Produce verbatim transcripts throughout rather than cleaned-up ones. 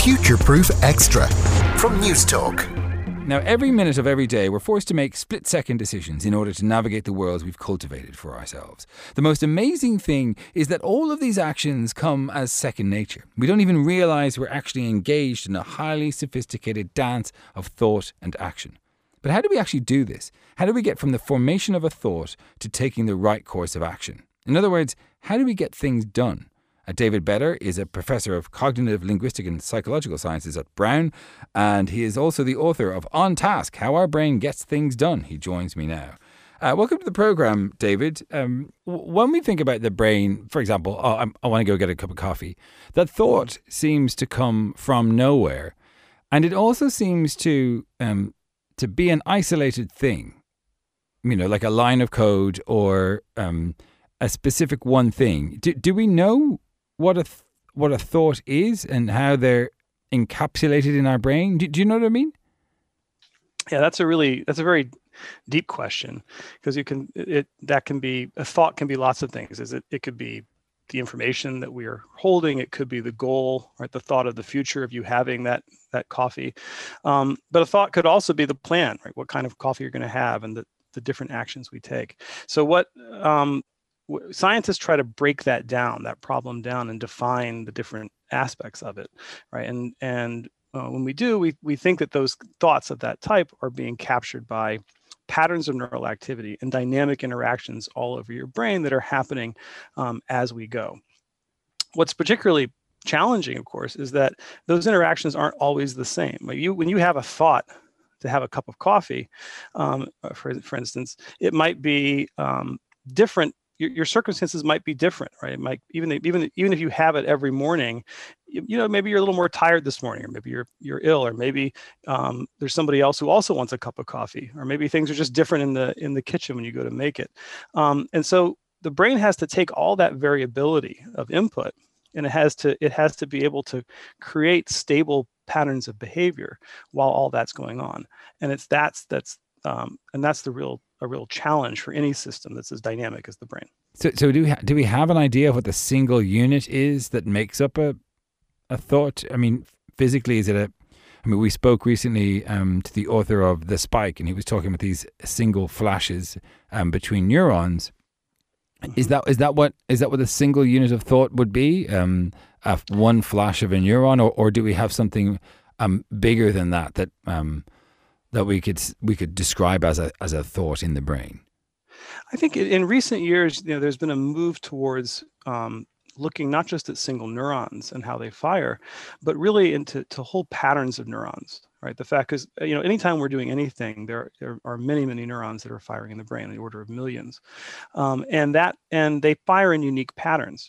Future-Proof Extra from Newstalk. Now, every minute of every day, we're forced to make split-second decisions in order to navigate the worlds we've cultivated for ourselves. The most amazing thing is that all of these actions come as second nature. We don't even realise we're actually engaged in a highly sophisticated dance of thought and action. But how do we actually do this? How do we get from the formation of a thought to taking the right course of action? In other words, how do we get things done? Uh, David Better is a professor of cognitive linguistic and psychological sciences at Brown, and he is also the author of On Task, How Our Brain Gets Things Done. He joins me now. Uh, welcome to the program, David. Um, w- when we think about the brain, for example, oh, I'm, I want to go get a cup of coffee, that thought seems to come from nowhere, and it also seems to um, to be an isolated thing, you know, like a line of code or um, a specific one thing. Do, do we know what a th- what a thought is and how they're encapsulated in our brain? Do, do you know what I mean? Yeah, that's a really that's a very deep question, because you can it that can be a thought can be lots of things. Is it it could be the information that we are holding. It could be the goal, right? The thought of the future of you having that that coffee. Um, but a thought could also be the plan, right? What kind of coffee you're going to have and the the different actions we take. So what um, scientists try to break that down, that problem down, and define the different aspects of it, right? And and uh, when we do, we we think that those thoughts of that type are being captured by patterns of neural activity and dynamic interactions all over your brain that are happening um, as we go. What's particularly challenging, of course, is that those interactions aren't always the same. Like you, when you have a thought to have a cup of coffee, um, for for instance, it might be um, different. Your, your circumstances might be different, right? It might even even even if you have it every morning, you, you know, maybe you're a little more tired this morning, or maybe you're you're ill, or maybe um, there's somebody else who also wants a cup of coffee, or maybe things are just different in the in the kitchen when you go to make it. Um, and so the brain has to take all that variability of input, and it has to it has to be able to create stable patterns of behavior while all that's going on. And it's that's that's um, and that's the real a real challenge for any system that's as dynamic as the brain. So, so do we ha- do we have an idea of what the single unit is that makes up a a thought? I mean, physically, is it a? I mean, we spoke recently um, to the author of The Spike, and he was talking about these single flashes um, between neurons. Mm-hmm. Is that is that what is that what a single unit of thought would be? Um, a, one flash of a neuron, or, or do we have something um, bigger than that that um, that we could we could describe as a as a thought in the brain? I think in recent years, you know, there's been a move towards um, looking not just at single neurons and how they fire, but really into to whole patterns of neurons. Right. The fact is, you know, anytime we're doing anything, there, there are many, many neurons that are firing in the brain, in the order of millions, um, and that and they fire in unique patterns.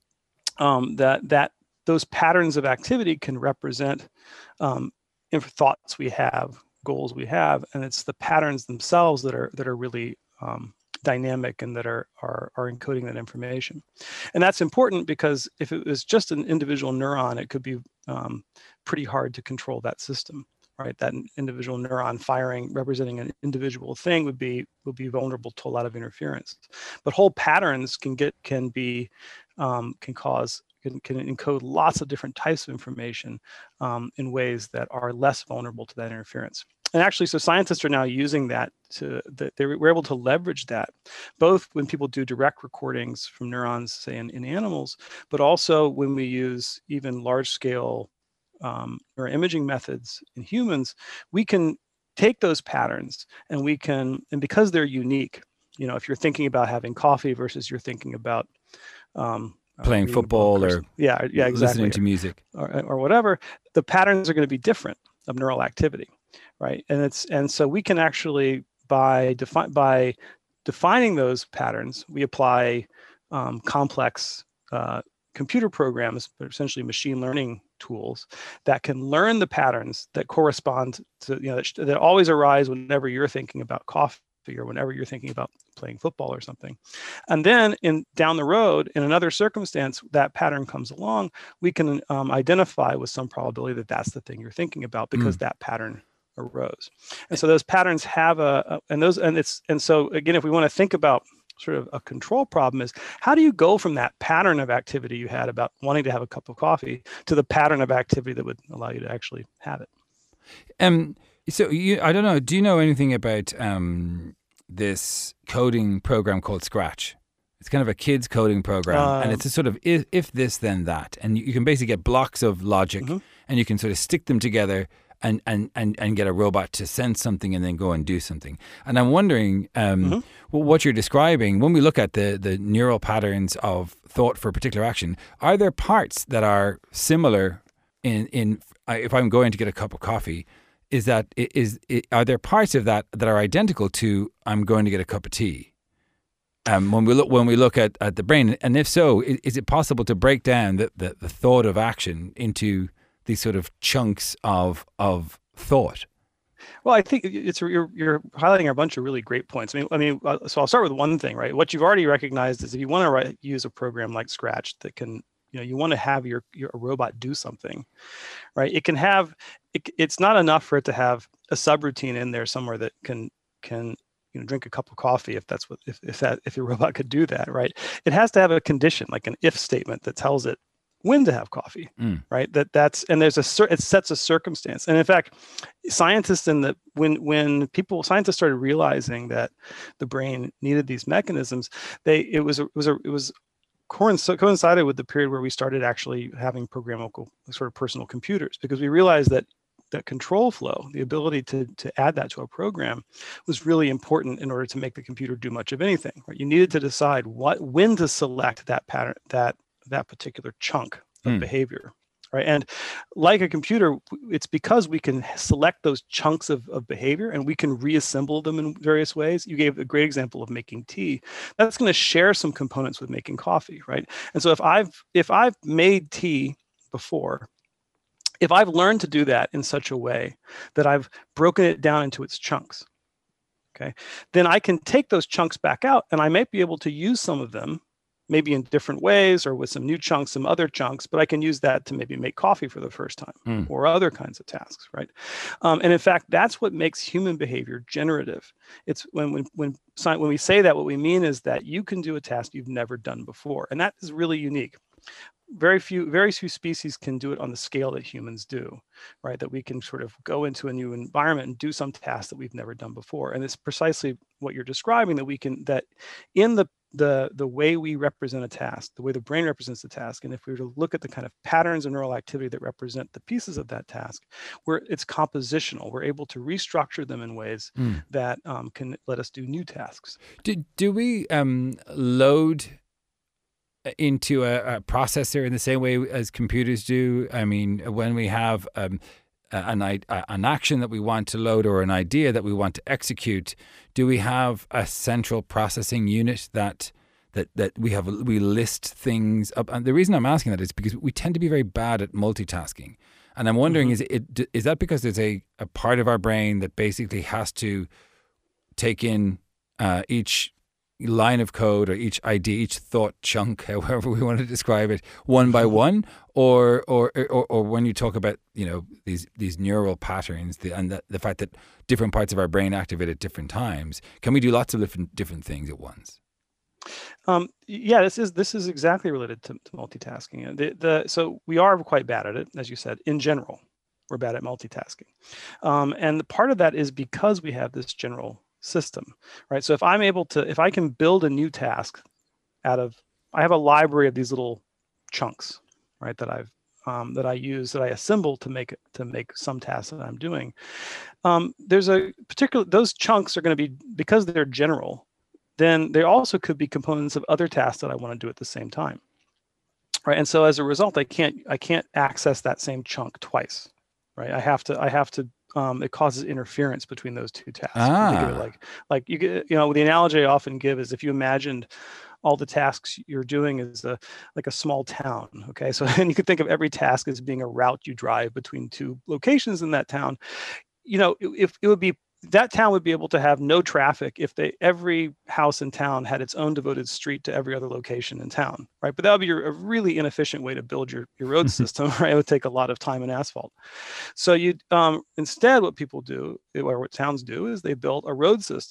Um, that that those patterns of activity can represent um, thoughts we have, goals we have, and it's the patterns themselves that are that are really um, dynamic and that are, are are encoding that information. And that's important because if it was just an individual neuron, it could be um, pretty hard to control that system. Right, that individual neuron firing, representing an individual thing, would be would be vulnerable to a lot of interference. But whole patterns can get can be um, can cause can, can encode lots of different types of information um, in ways that are less vulnerable to that interference. And actually, so scientists are now using that to that they were able to leverage that, both when people do direct recordings from neurons, say in, in animals, but also when we use even large scale um, or imaging methods in humans. We can take those patterns and we can, and because they're unique, you know, if you're thinking about having coffee versus you're thinking about um, playing uh, football or, or yeah, yeah, exactly, listening to music or, or whatever, the patterns are going to be different of neural activity, right? And it's and so we can actually by define by defining those patterns, we apply um, complex uh, computer programs, but essentially machine learning tools that can learn the patterns that correspond to, you know, that, that always arise whenever you're thinking about coffee or whenever you're thinking about playing football or something. And then in down the road, in another circumstance, that pattern comes along, we can um, identify with some probability that that's the thing you're thinking about because mm. that pattern arose. And so those patterns have a, a and those and it's and so again, if we want to think about sort of a control problem is, how do you go from that pattern of activity you had about wanting to have a cup of coffee to the pattern of activity that would allow you to actually have it? Um, so you, I don't know, do you know anything about um, this coding program called Scratch? It's kind of a kids coding program, um, and it's a sort of if, if this, then that. And you, you can basically get blocks of logic, mm-hmm. and you can sort of stick them together and, and, and, and get a robot to sense something and then go and do something. And I'm wondering, um, mm-hmm. well, what you're describing, when we look at the, the neural patterns of thought for a particular action, are there parts that are similar in, in if I'm going to get a cup of coffee, is that, is, is are there parts of that that are identical to I'm going to get a cup of tea? Um, when we look when we look at, at the brain, and if so, is, is it possible to break down the, the, the thought of action into these sort of chunks of of thought? Well, I think it's you're you're highlighting a bunch of really great points. I mean, I mean, so I'll start with one thing, right? What you've already recognized is if you want to write, use a program like Scratch that can, you know, you want to have your your robot do something, right? It can have, it, it's not enough for it to have a subroutine in there somewhere that can can. You know, drink a cup of coffee if that's what if, if that if your robot could do that, right? It has to have a condition, like an if statement that tells it when to have coffee, mm. right? That that's and there's a it sets a circumstance. And in fact, scientists in the when when people scientists started realizing that the brain needed these mechanisms, they it was a, it was a, it was coincided with the period where we started actually having programmable sort of personal computers, because we realized that that control flow, the ability to, to add that to a program, was really important in order to make the computer do much of anything. Right? You needed to decide what when to select that pattern, that that particular chunk of mm. behavior. Right. And like a computer, it's because we can select those chunks of, of behavior and we can reassemble them in various ways. You gave a great example of making tea. That's going to share some components with making coffee, right? And so if I've if I've made tea before, if I've learned to do that in such a way that I've broken it down into its chunks, okay, then I can take those chunks back out and I might be able to use some of them maybe in different ways or with some new chunks, some other chunks, but I can use that to maybe make coffee for the first time mm. or other kinds of tasks, right? Um, and in fact, that's what makes human behavior generative. It's when, when, when, when we say that, what we mean is that you can do a task you've never done before. And that is really unique. Very few, very few species can do it on the scale that humans do, right? That we can sort of go into a new environment and do some task that we've never done before. And it's precisely what you're describing, that we can, that in the the the way we represent a task, the way the brain represents the task, and if we were to look at the kind of patterns of neural activity that represent the pieces of that task, where it's compositional, we're able to restructure them in ways mm. that um, can let us do new tasks. Do, do we um, load into a, a processor in the same way as computers do? I mean, when we have um, an, an action that we want to load or an idea that we want to execute, do we have a central processing unit that that that we have we list things up? And the reason I'm asking that is because we tend to be very bad at multitasking, and I'm wondering mm-hmm. is it is that because there's a, a part of our brain that basically has to take in uh, each line of code or each idea, each thought chunk, however we want to describe it, one by one, or or or, or when you talk about, you know, these these neural patterns, the, and the, the fact that different parts of our brain activate at different times, can we do lots of different different things at once? Um, yeah, this is this is exactly related to, to multitasking. The, the so we are quite bad at it, as you said. In general, we're bad at multitasking, um, and the part of that is because we have this general system, right? So if I'm able to, if I can build a new task out of, I have a library of these little chunks, right? That I've, um, that I use, that I assemble to make to make some tasks that I'm doing. Um, there's a particular, those chunks are going to be, because they're general, then they also could be components of other tasks that I want to do at the same time, right? And so as a result, I can't, I can't access that same chunk twice, right? I have to, I have to Um, it causes interference between those two tasks. Ah. Like, like you get, you know, the analogy I often give is if you imagined all the tasks you're doing as a like a small town. Okay, so and you could think of every task as being a route you drive between two locations in that town. You know, if it would be, that town would be able to have no traffic if they every house in town had its own devoted street to every other location in town, right? But that would be a really inefficient way to build your, your road system, right? It would take a lot of time and asphalt. So you um, instead, what people do, or what towns do, is they build a road system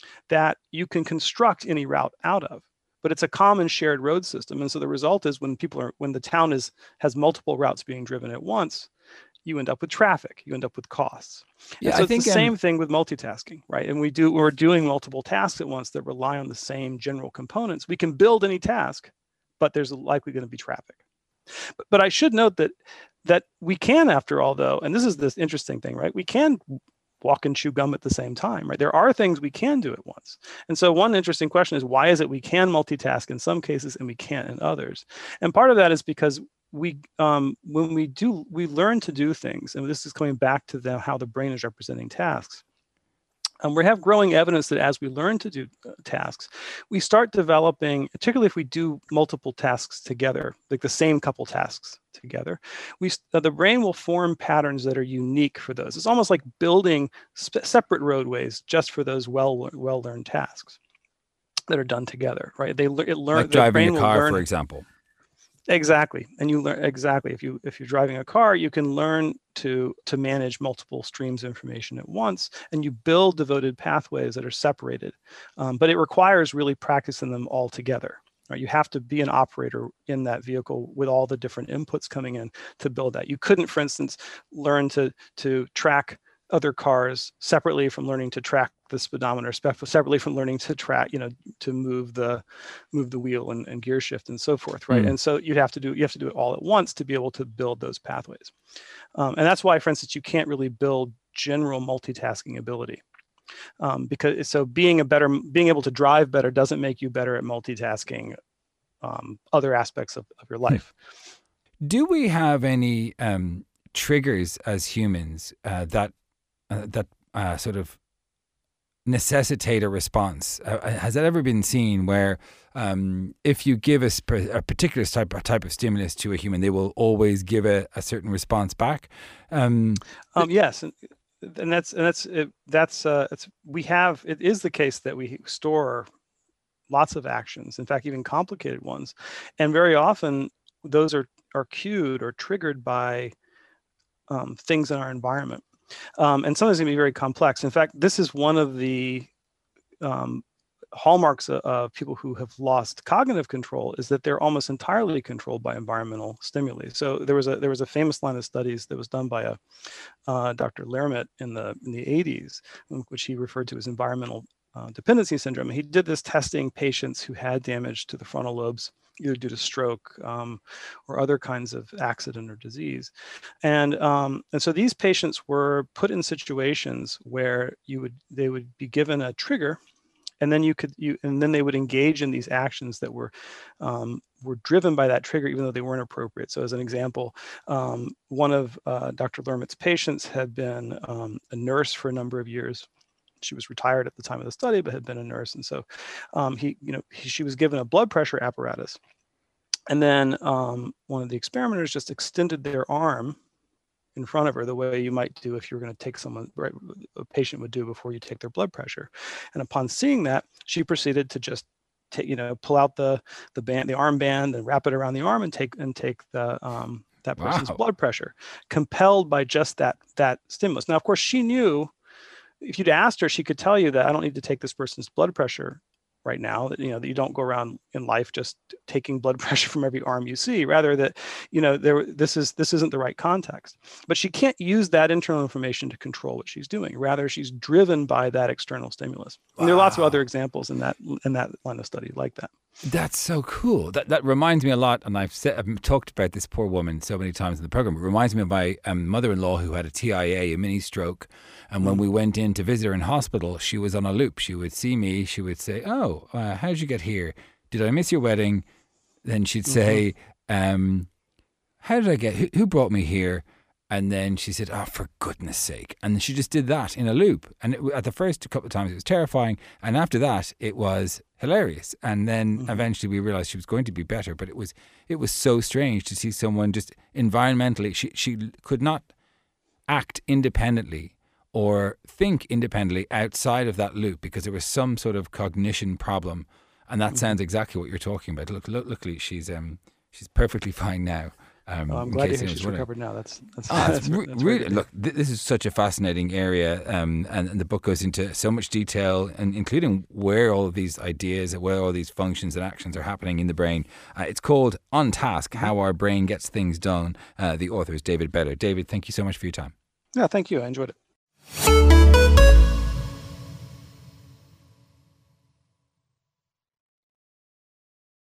that you can construct any route out of. But it's a common shared road system. And so the result is when people are, when the town is has multiple routes being driven at once, you end up with traffic, you end up with costs. Yeah, and so I it's think the um, same thing with multitasking, right? And we do, we're doing multiple tasks at once that rely on the same general components. We can build any task, but there's likely going to be traffic. But, but I should note that that we can, after all, though, and this is this interesting thing, right? We can walk and chew gum at the same time, right? There are things we can do at once. And so one interesting question is, why is it we can multitask in some cases and we can't in others? And part of that is because we, um, when we do, we learn to do things, and this is coming back to the, how the brain is representing tasks. Um, we have growing evidence that as we learn to do uh, tasks, we start developing, particularly if we do multiple tasks together, like the same couple tasks together, we uh, the brain will form patterns that are unique for those. It's almost like building sp- separate roadways just for those well well learned tasks that are done together, right? They it learn like driving a will car, learn, for example. Exactly, and you learn exactly if you if you're driving a car, you can learn to to manage multiple streams of information at once, and you build devoted pathways that are separated. Um, but it requires really practicing them all together. Right? You have to be an operator in that vehicle with all the different inputs coming in to build that. You couldn't, for instance, learn to to track other cars separately from learning to track the speedometer, separately from learning to track, you know, to move the move the wheel and, and gear shift and so forth, right? Mm. And so you'd have to do you have to do it all at once to be able to build those pathways. Um, and that's why, for instance, you can't really build general multitasking ability. Um, because so being a better being able to drive better doesn't make you better at multitasking um, other aspects of, of your life. Do we have any um, triggers as humans uh, that Uh, that uh, sort of necessitate a response? Uh, has that ever been seen where um, if you give a, sp- a particular type, type of stimulus to a human, they will always give a, a certain response back? Um, um, yes, and, and that's and that's it, that's uh, it's we have it is the case that we store lots of actions, in fact, even complicated ones, and very often those are are cued or triggered by um, things in our environment. Um, and sometimes it can be very complex. In fact, this is one of the um, hallmarks of, of people who have lost cognitive control, is that they're almost entirely controlled by environmental stimuli. So there was a there was a famous line of studies that was done by a uh, Doctor Lermit in the in the eighties, which he referred to as environmental uh, dependency syndrome. And he did this testing patients who had damage to the frontal lobes, either due to stroke um, or other kinds of accident or disease. And um, and so these patients were put in situations where you would they would be given a trigger, and then you could you and then they would engage in these actions that were um, were driven by that trigger, even though they weren't appropriate. So as an example, um, one of uh, Doctor Lermit's patients had been um, a nurse for a number of years. She was retired at the time of the study, but had been a nurse. And so um, he, you know, he, she was given a blood pressure apparatus. And then um, one of the experimenters just extended their arm in front of her the way you might do if you were going to take someone, right, a patient would do before you take their blood pressure. And upon seeing that, she proceeded to just take, you know, pull out the the band, the armband, and wrap it around the arm and take and take the um, that person's Wow. blood pressure, compelled by just that that stimulus. Now, of course, she knew. If you'd asked her, she could tell you that I don't need to take this person's blood pressure right now, that, you know, that you don't go around in life just taking blood pressure from every arm you see, rather that, you know, there, this is, this isn't the right context. But she can't use that internal information to control what she's doing. Rather, she's driven by that external stimulus. And there are lots of other examples in that, in that line of study like that. That's so cool. That that reminds me a lot, and I've said, I've talked about this poor woman so many times in the program. It reminds me of my um, mother-in-law who had a T I A, a mini stroke, and when mm. we went in to visit her in hospital, she was on a loop. She would see me, she would say, "Oh, uh, how did you get here? Did I miss your wedding?" Then she'd say, mm-hmm. um, "How did I get? Who, who brought me here?" And then she said, "Oh, for goodness sake!" And she just did that in a loop. And it, at the first couple of times, it was terrifying, and after that, it was hilarious. And then mm-hmm. eventually, we realized she was going to be better. But it was it was so strange to see someone just environmentally. She she could not act independently or think independently outside of that loop because there was some sort of cognition problem. And that mm-hmm. sounds exactly what you're talking about. Look, look luckily, she's um she's perfectly fine now. Um, Oh, I'm in glad to case hear anyone's she's wondering. recovered now. That's that's, Ah, it's that's, re- that's very really good. look. Th- this is such a fascinating area, um, and, and the book goes into so much detail, and including where all of these ideas, where all these functions and actions are happening in the brain. Uh, it's called On Task: How Our Brain Gets Things Done. Uh, the author is David Beller. David, thank you so much for your time. Yeah, thank you. I enjoyed it.